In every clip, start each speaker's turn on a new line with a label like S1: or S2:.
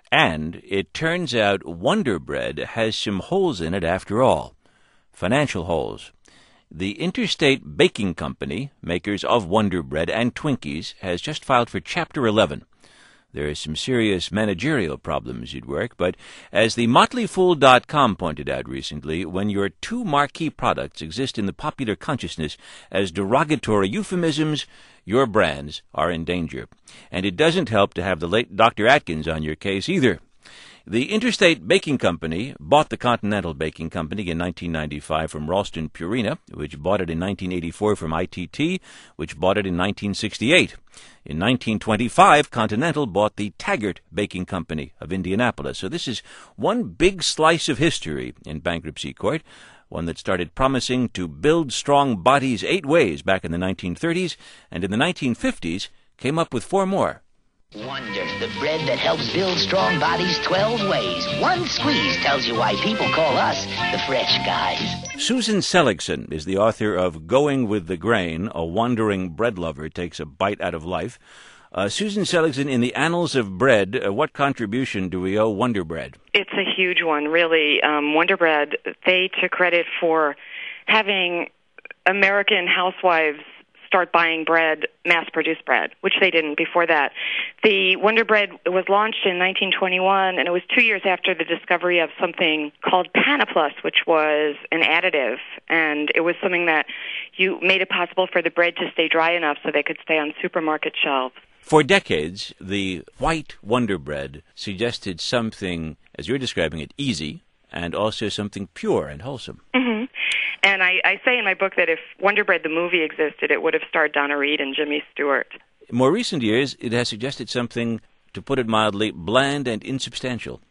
S1: And it turns out Wonder Bread has some holes in it after all. Financial holes. The Interstate Baking Company, makers of Wonder Bread and Twinkies, has just filed for Chapter 11. There are some serious managerial problems at work, but as the MotleyFool.com pointed out recently, when your two marquee products exist in the popular consciousness as derogatory euphemisms, your brands are in danger. And it doesn't help to have the late Dr. Atkins on your case either. The Interstate Baking Company bought the Continental Baking Company in 1995 from Ralston Purina, which bought it in 1984 from ITT, which bought it in 1968. In 1925, Continental bought the Taggart Baking Company of Indianapolis. So this is one big slice of history in bankruptcy court, one that started promising to build strong bodies 8 ways back in the 1930s, and in the 1950s came up with 4 more.
S2: Wonder, the bread that helps build strong bodies 12 ways. One squeeze tells you why people call us the fresh guys.
S1: Susan Seligson is the author of Going with the Grain, A Wandering Bread Lover Takes a Bite Out of Life. Susan Seligson, in the annals of bread, what contribution do we owe Wonder Bread?
S3: It's a huge one, really. Wonder Bread, they took credit for having American housewives start buying bread, mass-produced bread, which they didn't before that. The Wonder Bread was launched in 1921, and it was 2 years after the discovery of something called Panaplus, which was an additive, and it was something that you made it possible for the bread to stay dry enough so they could stay on supermarket shelves.
S1: For decades, the white Wonder Bread suggested something, as you're describing it, easy, and also something pure and wholesome.
S3: Mm-hmm. And I say in my book that if Wonder Bread the movie existed, it would have starred Donna Reed and Jimmy Stewart.
S1: In more recent years, it has suggested something, to put it mildly, bland and insubstantial.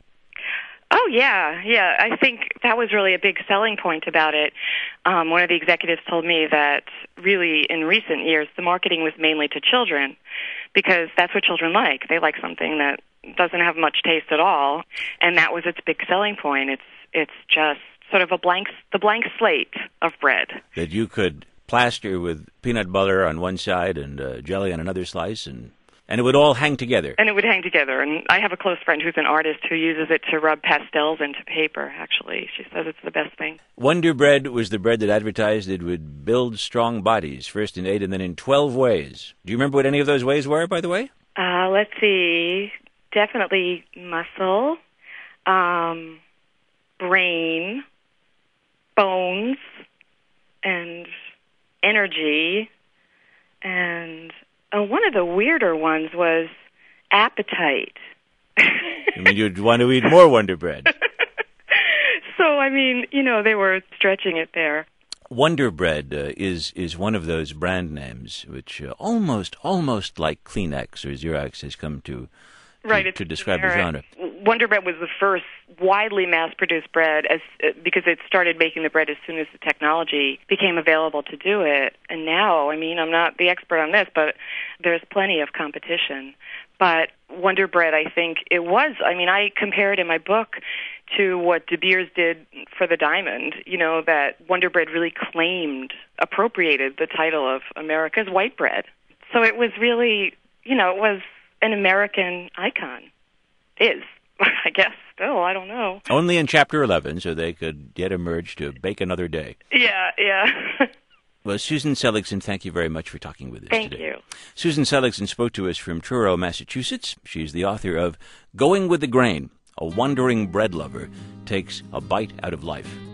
S3: Oh, yeah. I think that was really a big selling point about it. One of the executives told me that really in recent years, the marketing was mainly to children because that's what children like. They like something that doesn't have much taste at all, and that was its big selling point. It's just sort of the blank slate of bread. That
S1: you could plaster with peanut butter on one side and jelly on another slice, and it would all hang together.
S3: And it would hang together. And I have a close friend who's an artist who uses it to rub pastels into paper, actually. She says it's the best thing.
S1: Wonder Bread was the bread that advertised it would build strong bodies, first in 8 and then in 12 ways. Do you remember what any of those ways were, by the way?
S3: Let's see. Definitely muscle, brain, bones, and energy, and one of the weirder ones was appetite.
S1: I mean, you'd want to eat more Wonder Bread.
S3: So, I mean, they were stretching it there.
S1: Wonder Bread is one of those brand names which almost like Kleenex or Xerox has come to describe the genre.
S3: Wonder Bread was the first widely mass-produced bread because it started making the bread as soon as the technology became available to do it. And now, I mean, I'm not the expert on this, but there's plenty of competition. But Wonder Bread, I think it was, I compare it in my book to what De Beers did for the Diamond, that Wonder Bread really appropriated the title of America's white bread. So it was really, it was an American icon. Is, I guess, still, I don't know.
S1: Only in Chapter 11, so they could yet emerge to bake another day.
S3: Yeah.
S1: Well, Susan Seligson, thank you very much for talking with us today.
S3: Thank you.
S1: Susan Seligson spoke to us from Truro, Massachusetts. She's the author of Going with the Grain, A Wandering Bread Lover Takes a Bite Out of Life.